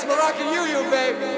It's Moroccan Union, baby.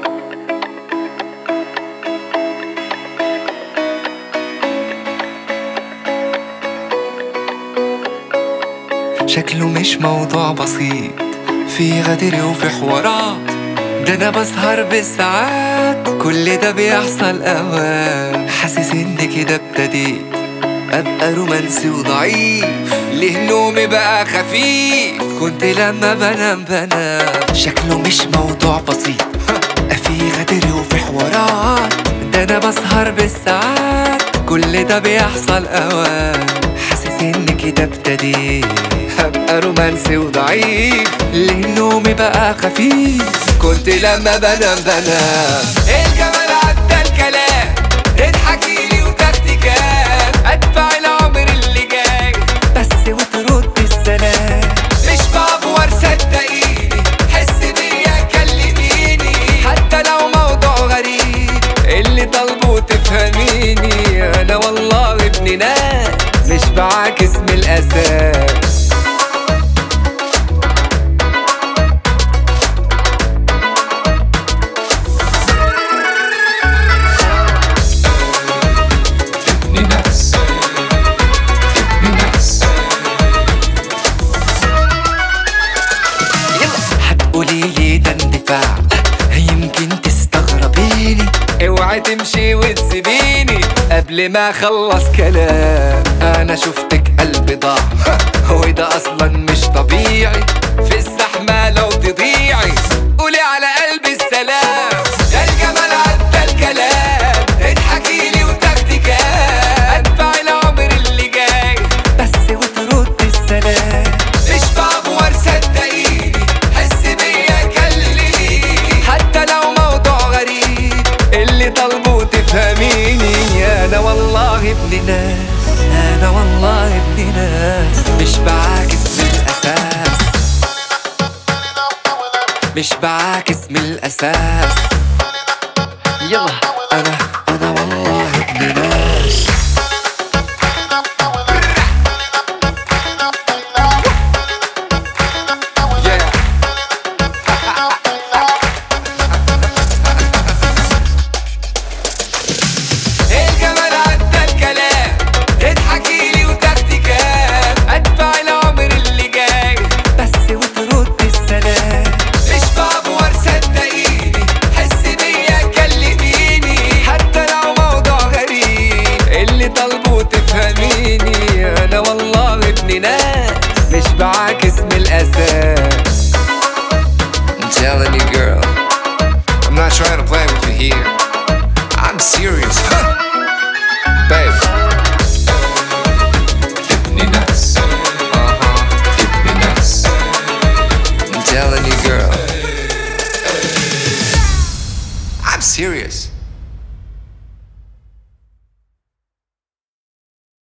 شكله مش موضوع بسيط، في غدر وفي حوارات، ده انا بسهر بالساعات، كل ده بيحصل اوقات. حاسس ان كده ابتديت ابقى رومانسي وضعيف، ليه نومي بقى خفيف، كنت لما بنام شكله مش موضوع بسيط، في غدر وفي حوارات، ده انا بسهر بالساعات، كل ده بيحصل اوقات. حاسس ان كده ابتديت هبقى رومانسي وضعيف، ليه نومي بقى خفيف، كنت لما بنام الجمال عدى الكلام، تضحكيلي وتاخدي كام، ادفع العمر اللي جاي بس وترد السلام. مش بعبور صدقيني، حس بيا كلميني، حتى لو موضوع غريب اللي طالبه تفهميني. انا والله ابن ناس مش بعاكس من الاساس. هتقوليلي ده اندفاع، يمكن تستغربيني، اوعي تمشي وتسيبيني قبل ما اخلص كلام. انا شفتك قلبي ضاع وده اصلا مش طبيعي، في الزحمة لو تضيعي قولي على قلبي السلام. يا الجمال عدى الكلام، تضحكيلي وتاخدي كام، ادفع العمر اللي جاي بس وترد السلام. مش بعبور صدقيني، حس بيا كلميني، حتى لو موضوع غريب اللي طالبه تفهميني. انا والله ابن ناس، انا والله ابن ناس، مش بعاكس من الاساس، مش بعاكس من الاساس. يلا انا والله ابن ناس. الجمال عدى الكلام، تضحكيلي وتاخدي كام، ادفع العمر اللي جاي بس وترد السلام. مش بعبور صدقيني، حس بيا كلميني، حتى لو موضوع غريب اللي طالبه تفهميني. انا والله ابن ناس مش بعاكس من الاساس. I'm telling you girl, I'm not trying to play with you here, I'm serious. Babe, ابن ناس. ابن ناس. I'm telling you girl, I'm serious.